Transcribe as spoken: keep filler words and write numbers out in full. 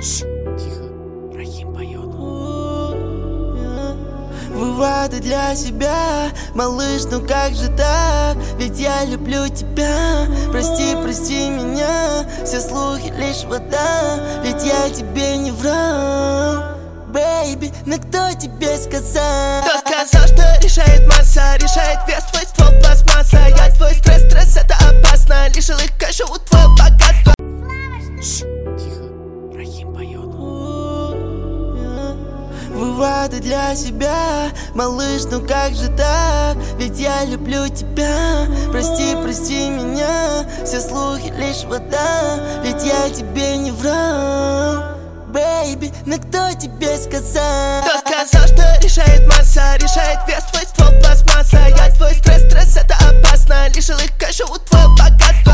Тихо, Рахим поет. Выводы для себя, малыш, ну как же так? Ведь я люблю тебя. Прости, прости меня, все слухи лишь вода. Ведь я тебе не врал, бэйби, но кто тебе сказал? Кто сказал, что решает масса? Решает вес, твой ствол пластмасса. Я твой стресс, стресс это опасно. Лишил их кэша у твоего богатства. Тихо, Рахим поет. Выводы для себя, малыш, ну как же так? Ведь я люблю тебя. Прости, прости меня, все слухи лишь вода. Ведь я тебе не врал, бэйби, но кто тебе сказал? Кто сказал, что решает масса? Решает вес, твой ствол пластмасса. Я твой стресс, стресс это опасно. Лишил их кэша у твоего богатства.